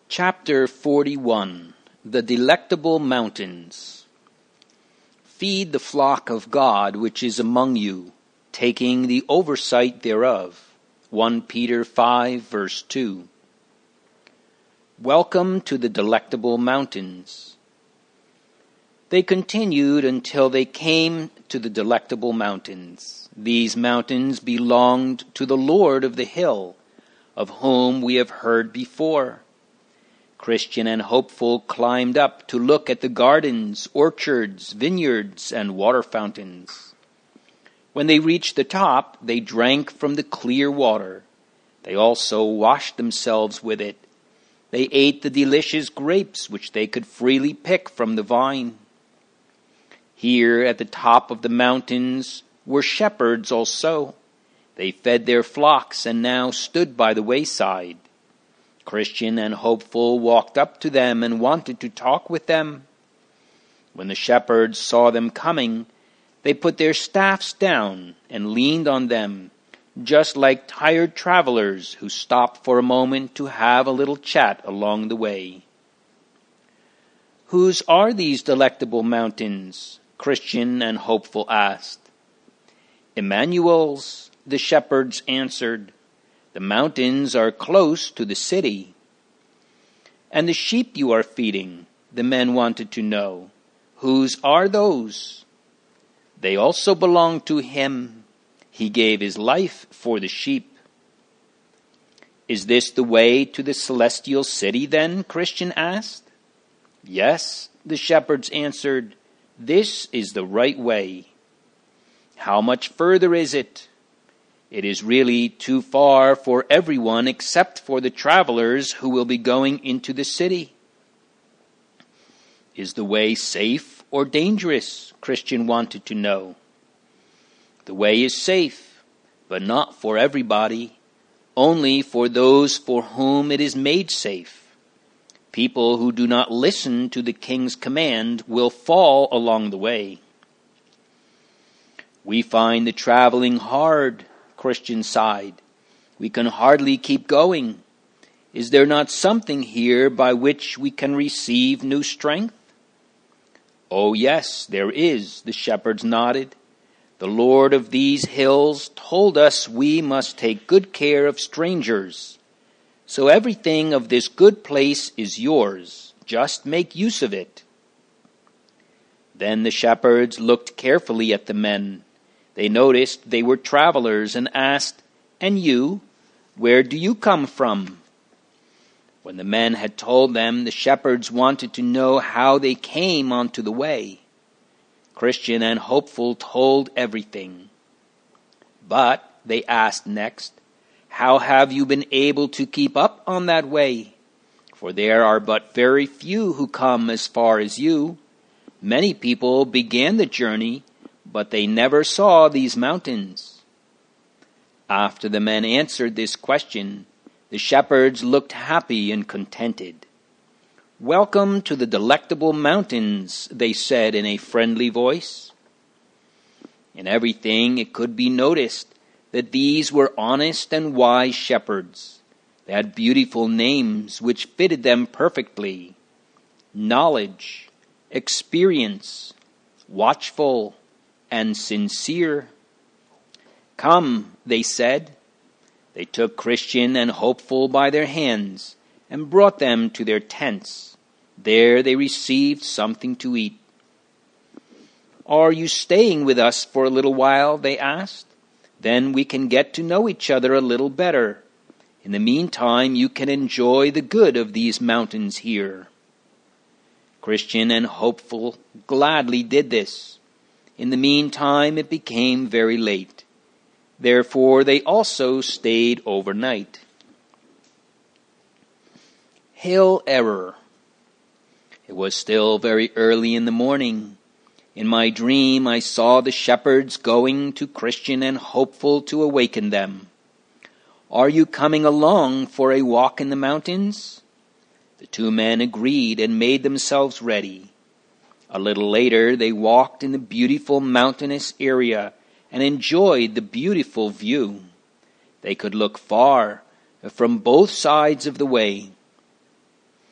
Chapter 41 The Delectable Mountains. Feed the flock of God which is among you, taking the oversight thereof. 1 Peter 5, verse 2. Welcome to the Delectable Mountains. They continued until they came to the Delectable Mountains. These mountains belonged to the Lord of the hill, of whom we have heard before. Christian and Hopeful climbed up to look at the gardens, orchards, vineyards, and water fountains. When they reached the top, they drank from the clear water. They also washed themselves with it. They ate the delicious grapes which they could freely pick from the vine. Here at the top of the mountains were shepherds also. They fed their flocks and now stood by the wayside. Christian and Hopeful walked up to them and wanted to talk with them. When the shepherds saw them coming, they put their staffs down and leaned on them, just like tired travelers who stop for a moment to have a little chat along the way. "Whose are these delectable mountains?" Christian and Hopeful asked. "Emmanuel's," the shepherds answered. "The mountains are close to the city." "And the sheep you are feeding," the men wanted to know. "Whose are those?" "They also belong to him. He gave his life for the sheep." "Is this the way to the celestial city then?" Christian asked. "Yes," the shepherds answered. "This is the right way." "How much further is it?" "It is really too far for everyone except for the travelers who will be going into the city." "Is the way safe or dangerous?" Christian wanted to know. "The way is safe, but not for everybody, only for those for whom it is made safe. People who do not listen to the king's command will fall along the way." "We find the traveling hard," Christian sighed. "We can hardly keep going. Is there not something here by which we can receive new strength?" "Oh yes, there is," the shepherds nodded. "The Lord of these hills told us we must take good care of strangers. So everything of this good place is yours. Just make use of it." Then the shepherds looked carefully at the men. They noticed they were travelers and asked, "And you, where do you come from?" When the men had told them, the shepherds wanted to know how they came onto the way. Christian and Hopeful told everything. "But," they asked next, "how have you been able to keep up on that way? For there are but very few who come as far as you. Many people began the journey, but they never saw these mountains." After the men answered this question, the shepherds looked happy and contented. "Welcome to the Delectable Mountains," they said in a friendly voice. In everything it could be noticed that these were honest and wise shepherds. They had beautiful names which fitted them perfectly: Knowledge, Experience, Watchful, and Sincere. "Come," they said. They took Christian and Hopeful by their hands and brought them to their tents. There they received something to eat. "Are you staying with us for a little while?" they asked. "Then we can get to know each other a little better. In the meantime, you can enjoy the good of these mountains here." Christian and Hopeful gladly did this. In the meantime, it became very late. Therefore, they also stayed overnight. Hail Error. It was still very early in the morning. In my dream, I saw the shepherds going to Christian and Hopeful to awaken them. "Are you coming along for a walk in the mountains?" The two men agreed and made themselves ready. A little later, they walked in the beautiful mountainous area and enjoyed the beautiful view. They could look far from both sides of the way.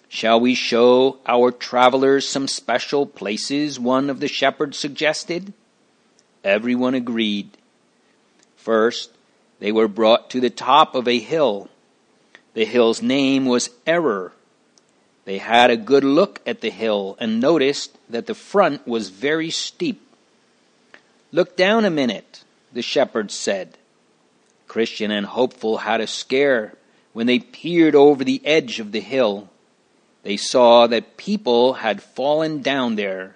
Shall we show our travelers some special places? One of the shepherds suggested. Everyone agreed. First, they were brought to the top of a hill. The hill's name was Error. They had a good look at the hill and noticed that the front was very steep. "Look down a minute," the shepherds said. Christian and Hopeful had a scare when they peered over the edge of the hill. They saw that people had fallen down there.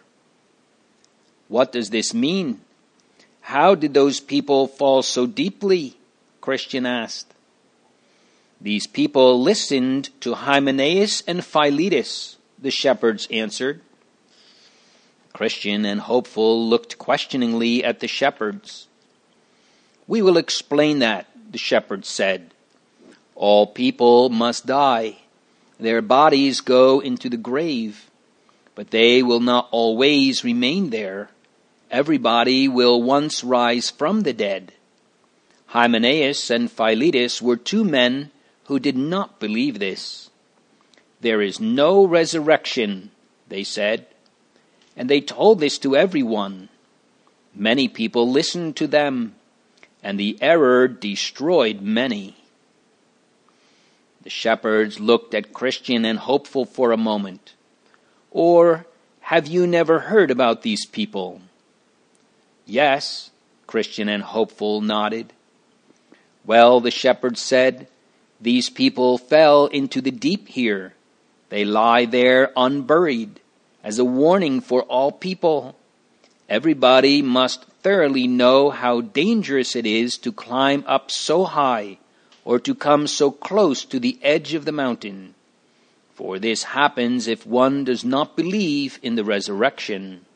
"What does this mean? How did those people fall so deeply?" Christian asked. "These people listened to Hymenaeus and Philetus," the shepherds answered. Christian and Hopeful looked questioningly at the shepherds. "We will explain that," the shepherds said. "All people must die. Their bodies go into the grave, but they will not always remain there. Everybody will once rise from the dead. Hymenaeus and Philetus were two men who did not believe this. There is no resurrection, they said, and they told this to everyone. Many people listened to them, and the error destroyed many." The shepherds looked at Christian and Hopeful for a moment. "Or have you never heard about these people?" "Yes," Christian and Hopeful nodded. "Well," the shepherds said, "these people fell into the deep here. They lie there unburied, as a warning for all people. Everybody must thoroughly know how dangerous it is to climb up so high or to come so close to the edge of the mountain. For this happens if one does not believe in the resurrection."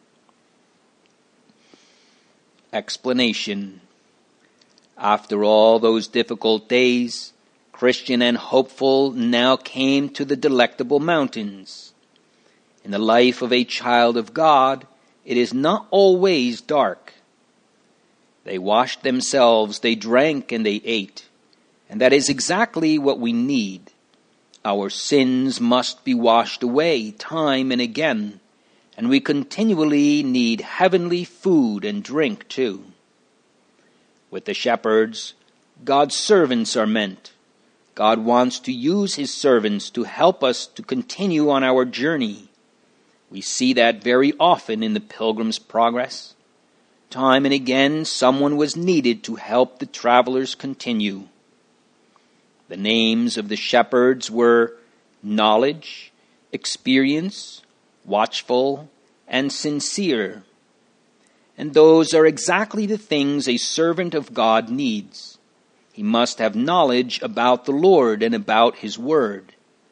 Explanation. After all those difficult days, Christian and Hopeful now came to the Delectable Mountains. In the life of a child of God, it is not always dark. They washed themselves, they drank, and they ate. And that is exactly what we need. Our sins must be washed away time and again, and we continually need heavenly food and drink too. With the shepherds, God's servants are meant. God wants to use his servants to help us to continue on our journey. We see that very often in the Pilgrim's Progress. Time and again, someone was needed to help the travelers continue. The names of the shepherds were Knowledge, Experience, Watchful, and Sincere. And those are exactly the things a servant of God needs. He must have knowledge about the Lord and about his word.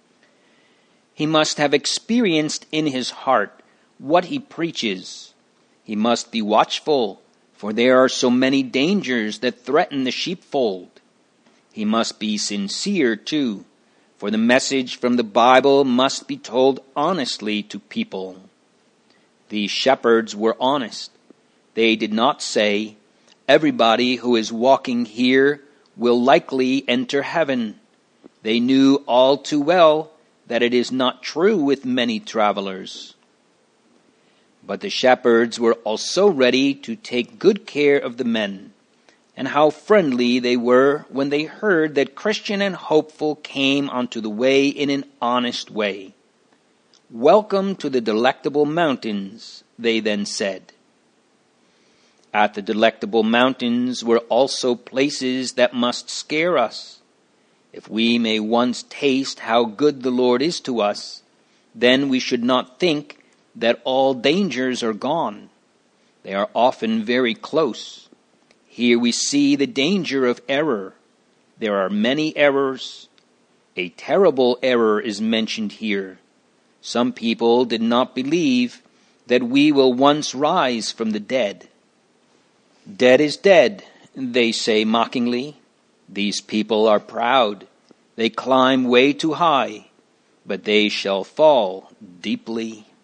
He must have experienced in his heart what he preaches. He must be watchful, for there are so many dangers that threaten the sheepfold. He must be sincere, too, for the message from the Bible must be told honestly to people. These shepherds were honest. They did not say, "Everybody who is walking here will likely enter heaven." They knew all too well that it is not true with many travelers. But the shepherds were also ready to take good care of the men. And how friendly they were when they heard that Christian and Hopeful came onto the way in an honest way. "Welcome to the Delectable Mountains," they then said. At the Delectable Mountains were also places that must scare us. If we may once taste how good the Lord is to us, then we should not think that all dangers are gone. They are often very close. Here we see the danger of error. There are many errors. A terrible error is mentioned here. Some people did not believe that we will once rise from the dead. "Dead is dead," they say mockingly. These people are proud. They climb way too high, but they shall fall deeply.